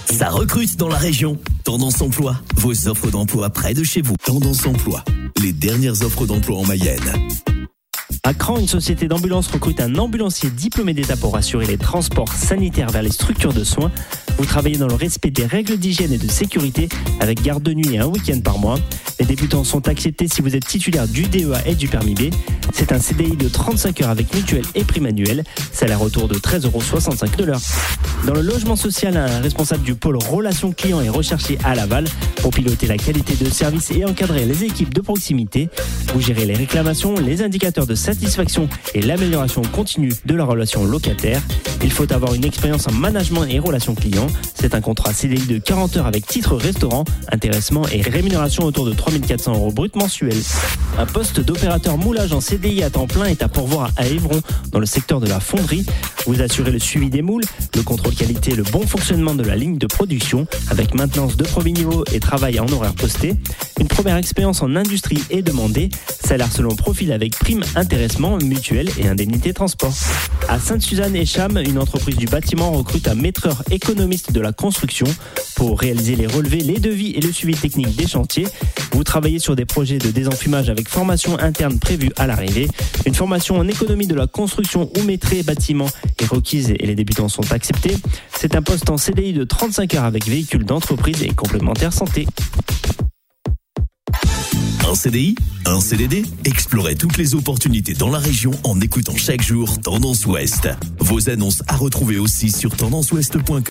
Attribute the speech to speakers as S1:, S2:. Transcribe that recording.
S1: Ça recrute dans la région. Tendance Emploi, vos offres d'emploi près de chez vous. Tendance Emploi, les dernières offres d'emploi en Mayenne.
S2: À Cran, une société d'ambulance recrute un ambulancier diplômé d'État pour assurer les transports sanitaires vers les structures de soins. Vous travaillez dans le respect des règles d'hygiène et de sécurité avec garde de nuit et un week-end par mois. Les débutants sont acceptés si vous êtes titulaire du DEA et du permis B. C'est un CDI de 35 heures avec mutuelle et prime annuelle. Salaire autour de 13,65 € de l'heure. Dans le logement social, un responsable du pôle relations clients est recherché à Laval pour piloter la qualité de service et encadrer les équipes de proximité. Vous gérez les réclamations, les indicateurs de satisfaction et l'amélioration continue de la relation locataire. Il faut avoir une expérience en management et relations clients. C'est un contrat CDI de 40 heures avec titre restaurant, intéressement et rémunération autour de 3 400 € brut mensuels. Un poste d'opérateur moulage en CDI à temps plein est à pourvoir à Évron, dans le secteur de la fonderie. Vous assurez le suivi des moules, le contrôle qualité et le bon fonctionnement de la ligne de production, avec maintenance de premier niveau et travail en horaire posté. Une première expérience en industrie est demandée. Salaire selon profil avec prime, intéressement, mutuelle et indemnité transport. À Sainte-Suzanne-et-Cham, une entreprise du bâtiment recrute un maîtreur économiste de la construction pour réaliser les relevés, les devis et le suivi technique des chantiers. Vous travaillez sur des projets de désenfumage avec formation interne prévue à l'arrivée. Une formation en économie de la construction ou maîtrise bâtiment est requise et les débutants sont acceptés. C'est un poste en CDI de 35 heures avec véhicule d'entreprise et complémentaire santé.
S1: Un CDI, un CDD, explorez toutes les opportunités dans la région en écoutant chaque jour Tendance Ouest. Vos annonces à retrouver aussi sur tendanceouest.com.